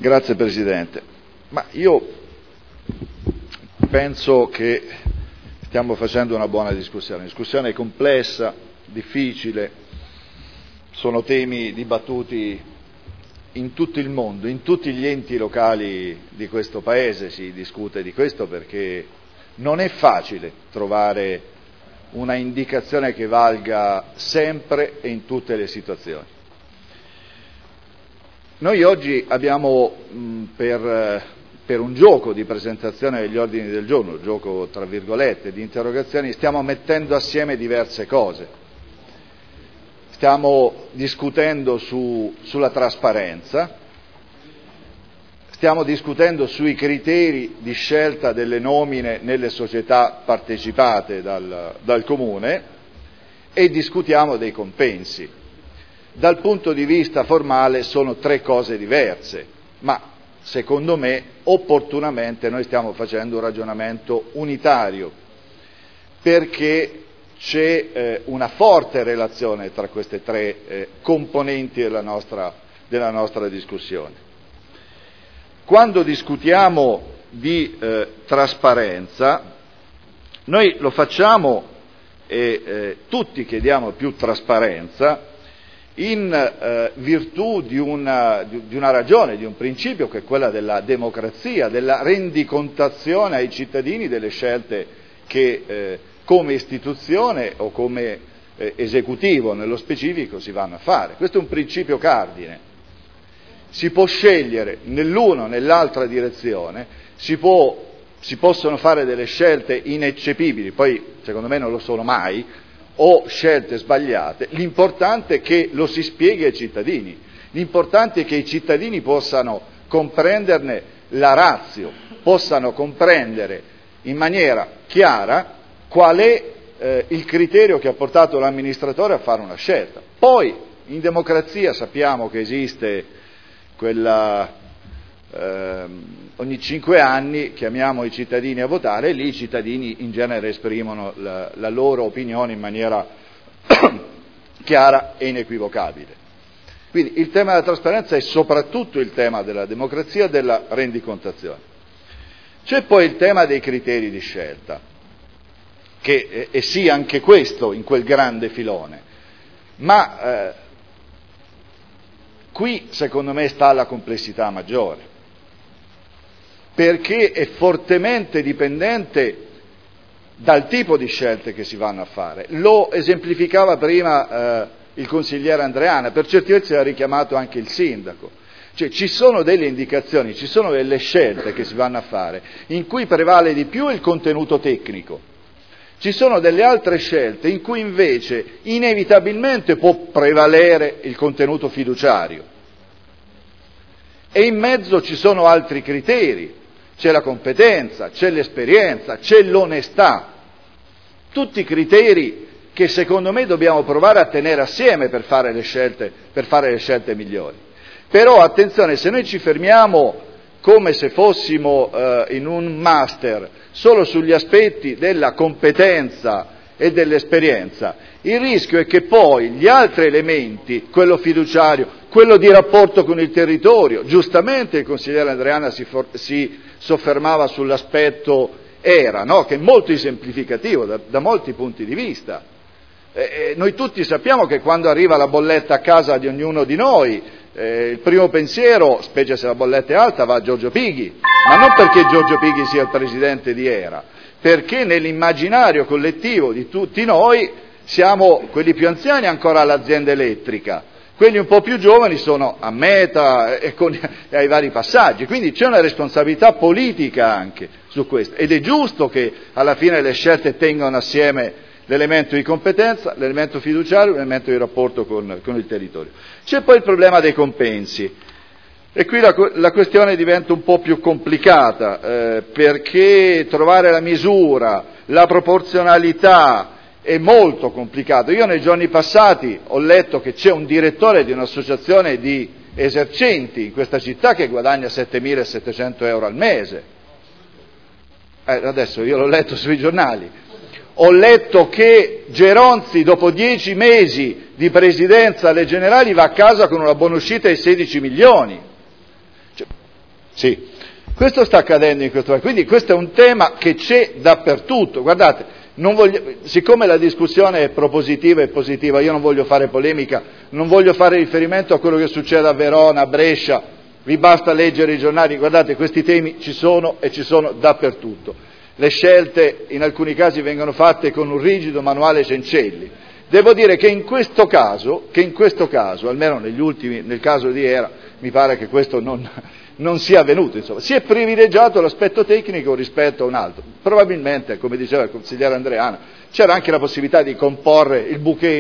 Grazie Presidente. Ma io penso che stiamo facendo una buona discussione. La discussione è complessa, difficile, sono temi dibattuti in tutto il mondo, in tutti gli enti locali di questo Paese si discute di questo, perché non è facile trovare una indicazione che valga sempre e in tutte le situazioni. Noi oggi abbiamo per un gioco di presentazione degli ordini del giorno, gioco tra virgolette, di interrogazioni, stiamo mettendo assieme diverse cose. Stiamo discutendo sulla trasparenza, stiamo discutendo sui criteri di scelta delle nomine nelle società partecipate dal Comune e discutiamo dei compensi. Dal punto di vista formale sono tre cose diverse, ma secondo me opportunamente noi stiamo facendo un ragionamento unitario, perché c'è una forte relazione tra queste tre componenti della nostra discussione. Quando discutiamo di trasparenza, noi lo facciamo e tutti chiediamo più trasparenza in virtù di una ragione, di un principio che è quella della democrazia, della rendicontazione ai cittadini delle scelte che come istituzione o come esecutivo nello specifico si vanno a fare. Questo è un principio cardine. Si può scegliere nell'una o nell'altra direzione, si possono fare delle scelte ineccepibili, poi secondo me non lo sono mai, o scelte sbagliate. L'importante è che lo si spieghi ai cittadini, l'importante è che i cittadini possano comprenderne la ratio, possano comprendere in maniera chiara qual è il criterio che ha portato l'amministratore a fare una scelta. Poi in democrazia sappiamo che esiste quella ogni 5 anni chiamiamo i cittadini a votare e lì i cittadini in genere esprimono la loro opinione in maniera chiara e inequivocabile. Quindi il tema della trasparenza è soprattutto il tema della democrazia e della rendicontazione. C'è poi il tema dei criteri di scelta, che è sì anche questo in quel grande filone, ma qui secondo me sta la complessità maggiore, perché è fortemente dipendente dal tipo di scelte che si vanno a fare. Lo esemplificava prima il consigliere Andreana, per certi versi ha richiamato anche il sindaco. Cioè ci sono delle indicazioni, ci sono delle scelte che si vanno a fare in cui prevale di più il contenuto tecnico. Ci sono delle altre scelte in cui invece inevitabilmente può prevalere il contenuto fiduciario. E in mezzo ci sono altri criteri. C'è la competenza, c'è l'esperienza, c'è l'onestà, tutti criteri che secondo me dobbiamo provare a tenere assieme per fare le scelte migliori. Però attenzione, se noi ci fermiamo come se fossimo in un master solo sugli aspetti della competenza e dell'esperienza, il rischio è che poi gli altri elementi, quello fiduciario, quello di rapporto con il territorio, giustamente il consigliere Andreana si soffermava sull'aspetto era, no? Che è molto esemplificativo da molti punti di vista. Noi tutti sappiamo che quando arriva la bolletta a casa di ognuno di noi, il primo pensiero, specie se la bolletta è alta, va a Giorgio Pighi, ma non perché Giorgio Pighi sia il presidente di Era, perché nell'immaginario collettivo di tutti noi siamo quelli più anziani ancora all'azienda elettrica, quelli un po' più giovani sono a Meta e ai vari passaggi, quindi c'è una responsabilità politica anche su questo ed è giusto che alla fine le scelte tengano assieme l'elemento di competenza, l'elemento fiduciario, l'elemento di rapporto con il territorio. C'è poi il problema dei compensi e qui la questione diventa un po' più complicata perché trovare la misura, la proporzionalità è molto complicato. Io nei giorni passati ho letto che c'è un direttore di un'associazione di esercenti in questa città che guadagna 7.700 euro al mese. Adesso io l'ho letto sui giornali. Ho letto che Geronzi dopo 10 mesi di presidenza alle generali va a casa con una buonuscita di 16 milioni. Sì, questo sta accadendo in questo momento, quindi questo è un tema che c'è dappertutto. Guardate, siccome la discussione è propositiva e positiva, io non voglio fare polemica, non voglio fare riferimento a quello che succede a Verona, a Brescia, vi basta leggere i giornali, guardate, questi temi ci sono e ci sono dappertutto. Le scelte in alcuni casi vengono fatte con un rigido manuale Cencelli. Devo dire che in questo caso, almeno nel caso di Hera, mi pare che questo non sia avvenuto, insomma. Si è privilegiato l'aspetto tecnico rispetto a un altro. Probabilmente, come diceva il consigliere Andreana, c'era anche la possibilità di comporre il bouquet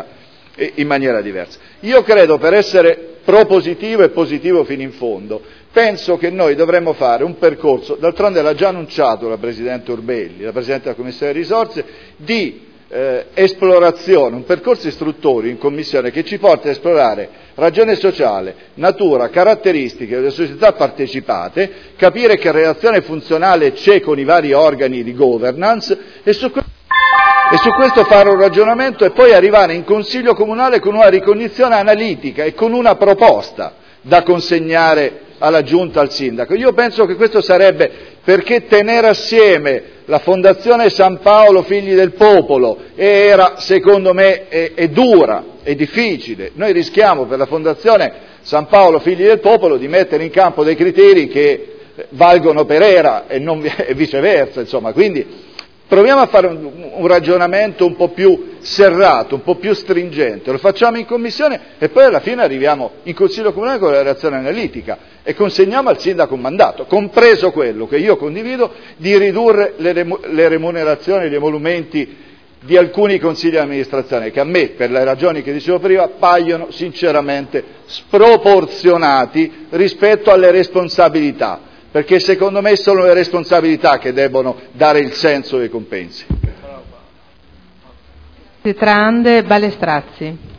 in maniera diversa. Io credo, per essere propositivo e positivo fino in fondo, penso che noi dovremmo fare un percorso, d'altronde l'ha già annunciato la Presidente Urbelli, la Presidente della Commissione Risorse, di esplorazione, un percorso istruttorio in Commissione che ci porta a esplorare ragione sociale, natura, caratteristiche delle società partecipate, capire che relazione funzionale c'è con i vari organi di governance e su questo fare un ragionamento e poi arrivare in Consiglio Comunale con una ricognizione analitica e con una proposta da consegnare alla Giunta, al Sindaco. Io penso che questo sarebbe, perché tenere assieme la Fondazione San Paolo Figli del Popolo era, secondo me, è dura, è difficile. Noi rischiamo per la Fondazione San Paolo Figli del Popolo di mettere in campo dei criteri che valgono per Era e viceversa, insomma, quindi proviamo a fare un ragionamento un po' più serrato, un po' più stringente, lo facciamo in Commissione e poi alla fine arriviamo in Consiglio Comunale con la relazione analitica e consegniamo al Sindaco un mandato, compreso quello che io condivido di ridurre le remunerazioni, gli emolumenti di alcuni consigli di amministrazione che a me, per le ragioni che dicevo prima, paiono sinceramente sproporzionati rispetto alle responsabilità. Perché secondo me sono le responsabilità che debbono dare il senso dei compensi. Trande Balestrazzi.